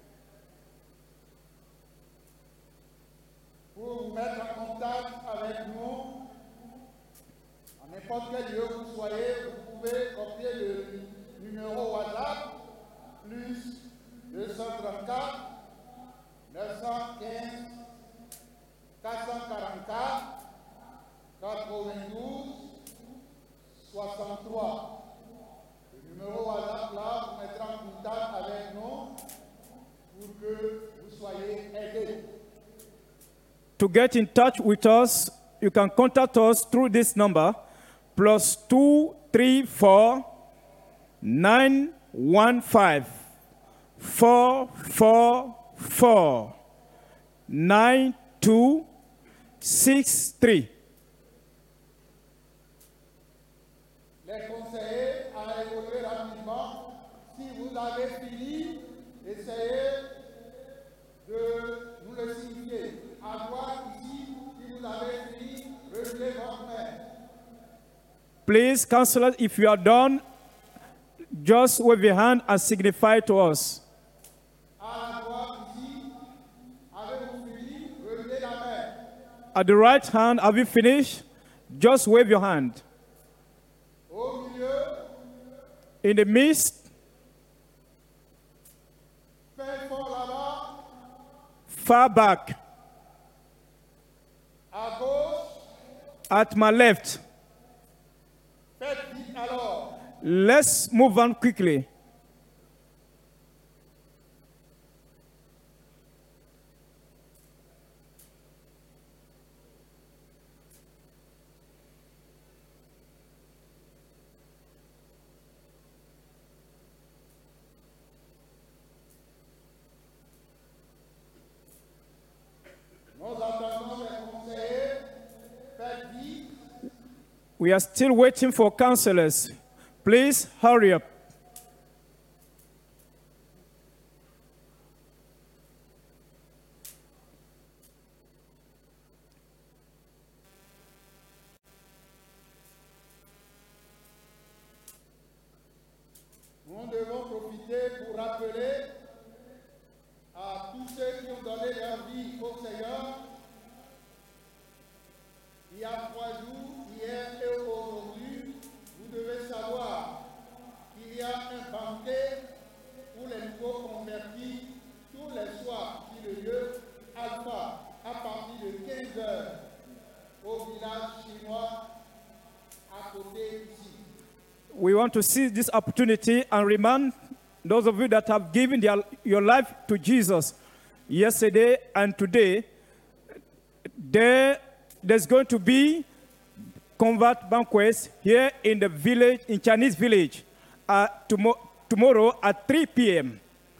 Pour vous mettre en contact avec nous, à n'importe quel lieu où vous soyez, vous pouvez copier le numéro WhatsApp, plus deux cent trente-quatre, neuf cent quinze, quatre cent quarante-quatre, quatre-vingt-douze, soixante-trois. Le numéro WhatsApp là vous mettra en contact avec nous pour que vous soyez aidés. To get in touch with us, you can contact us through this number, plus two three four nine one five four four four nine two six three. Les conseillers à évoluer rapidement. Si vous avez fini, essayez de nous le signifier. À droite ici, si vous avez fini, relevez votre main. Please, counselors, if you are done, just wave your hand and signify to us. À la droite ici, avez-vous fini? Relevez la main. At the right hand, have you finished? Just wave your hand. Au milieu, In the midst, faites fort là-bas. far back, À gauche, at my left. faites vite alors. Let's move on quickly. Nous attendons les conseillers. Faites vite. We are still waiting for counselors. Please hurry up. Nous devons profiter pour rappeler à tous ceux qui ont donné leur Il y a trois jours, hier et aujourd'hui, vous devez savoir qu'il y a un banquet pour les nouveaux convertis tous les soirs qui le lieu Alpha à partir de quinze heures au village chinois à côté ici. We want to seize this opportunity and remind those of you that have given their, your life to Jesus yesterday and today, there, there's going to be convert banquets here in the village, in Chinese village, uh, tomo tomorrow at three p m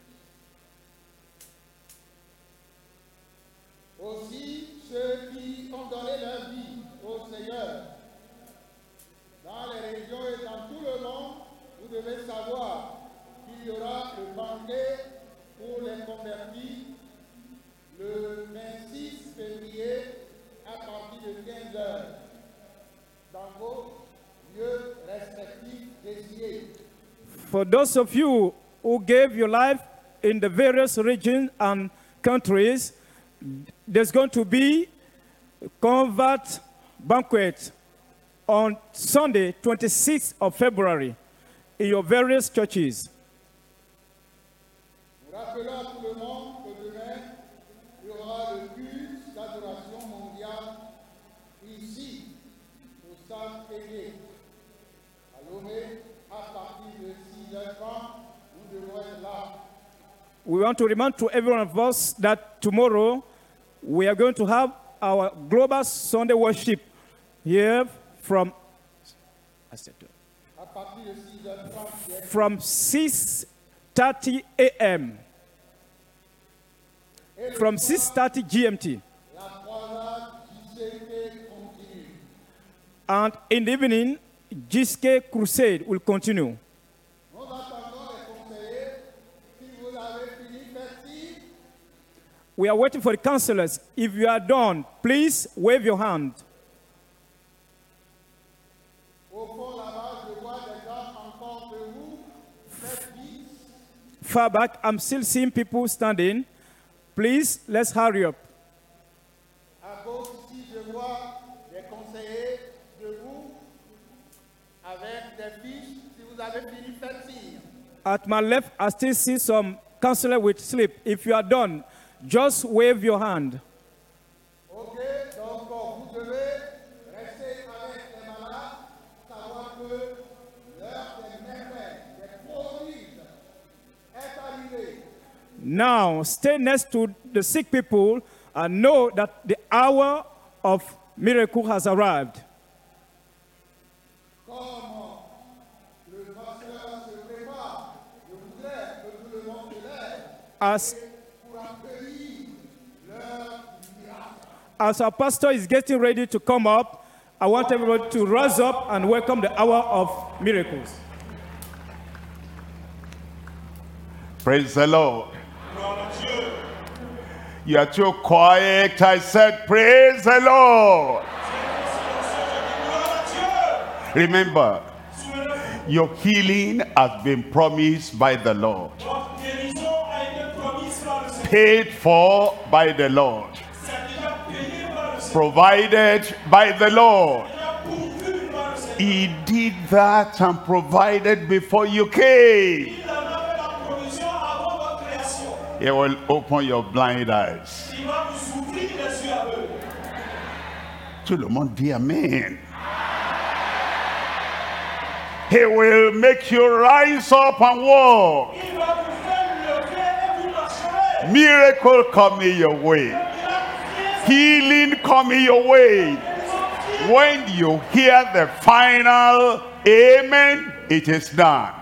Aussi, ceux qui ont donné leur vie au Seigneur, dans les régions et dans tout le monde, vous devez savoir qu'il y aura le banquet pour les convertis le vingt-six février à partir de quinze heures dans vos lieux respectifs désignés. For those of you who gave your life in the various regions and countries, there's going to be convert banquet on Sunday, twenty-sixth of February, in your various churches. Nous rappelons à tout le monde que demain, il y aura le culte d'adoration mondiale ici, au Stade Aîné, à Lomé, à partir de six heures trente, nous devons être là. We want to remind to every one of us that tomorrow we are going to have our global Sunday worship here from, À partir de six heures trente, from six thirty a m From six thirty G M T. la croisade J C K continue. And in the evening, G S K Crusade will continue. Nous attendons les conseillers. Si vous avez fini, merci. We are waiting for the counselors. If you are done, please wave your hand. Au fond là-bas, je vois des gens encore debout. Faites vite. Far back, I'm still seeing people standing. Please, let's hurry up. À gauche, ici, je vois des conseillers debout avec des fiches. Si vous avez fini, faites signe. At my left, I still see some counselor with slip. If you are done, just wave your hand. Ok, donc vous devez rester avec les malades, savoir que l'heure des merveilles, des prodiges est arrivée. Now, stay next to the sick people and know that the hour of miracle has arrived. Comme le pasteur se prépare, je voudrais que tout le monde se lève As, pour accueillir l'heure du miracle. as our pastor is getting ready to come up, I want everybody to rise up and welcome the hour of miracles. Praise the Lord. You are too quiet. I said, praise the Lord. Remember, your healing has been promised by the Lord, paid for by the Lord, provided by the Lord. He did that and provided before you came. He will open your blind eyes. Tout le monde dit amen. He will make you rise up and walk. Miracle coming your way. Healing coming your way. When you hear the final amen, it is done.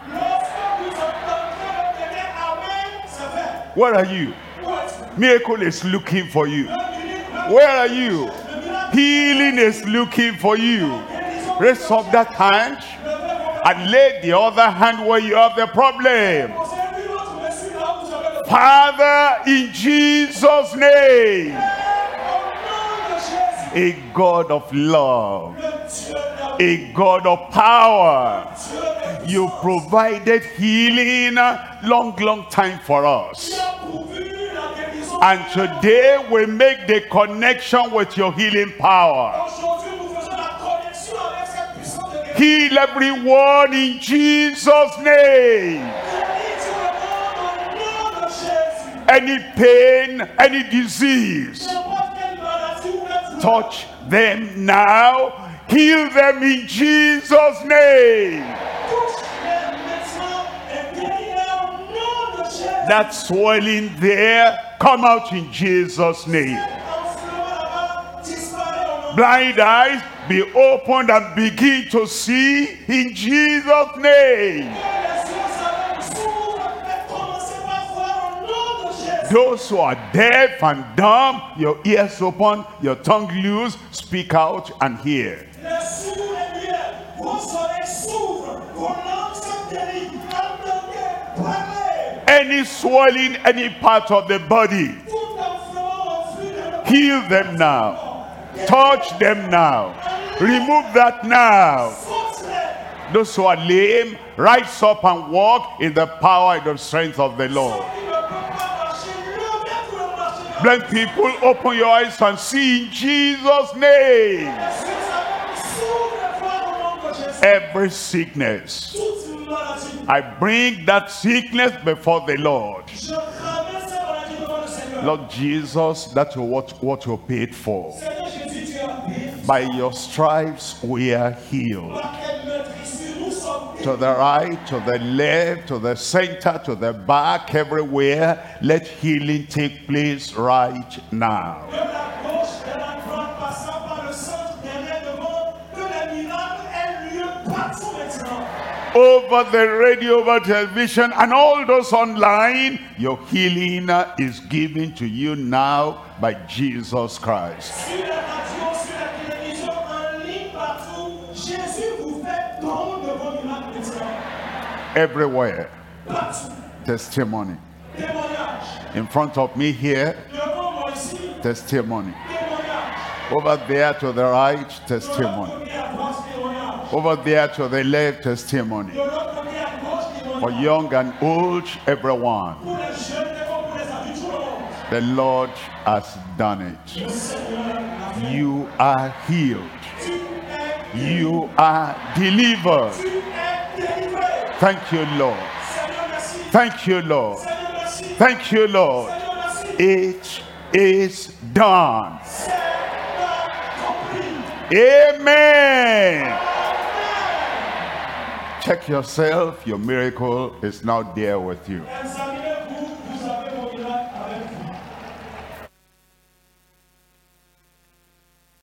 Where are you? Miracle is looking for you. Where are you? Healing is looking for you. Raise up that hand and lay the other hand where you have the problem. Father, in Jesus' name, a God of love, a God of power, you provided healing long, long time for us. And today we make the connection with your healing power. Heal everyone in Jesus' name. Any pain, any disease, touch them now. Heal them in Jesus' name. That swelling there, come out in Jesus' name. Blind eyes, be opened and begin to see in Jesus' name. Those who are deaf and dumb, your ears open, your tongue loose, speak out and hear. Any swelling, any part of the body, heal them now. Touch them now. Remove that now. Those who are lame, rise up and walk in the power and the strength of the Lord. Blind people, open your eyes and see in Jesus' name. Every sickness, I bring that sickness before the Lord. Lord Jesus, that's what, what you paid for. By your stripes we are healed. To the right, to the left, to the center, to the back, everywhere, let healing take place right now. Over the radio, over television, and all those online, your healing is given to you now by Jesus Christ. Everywhere, testimony. In front of me here, testimony. Over there to the right, testimony. Over there to the left, testimony. For young and old, everyone. The Lord has done it. You are healed. You are delivered. Thank you, Lord. Thank you, Lord. Thank you, Lord. It is done. Amen. Check yourself. Your miracle is now there with you.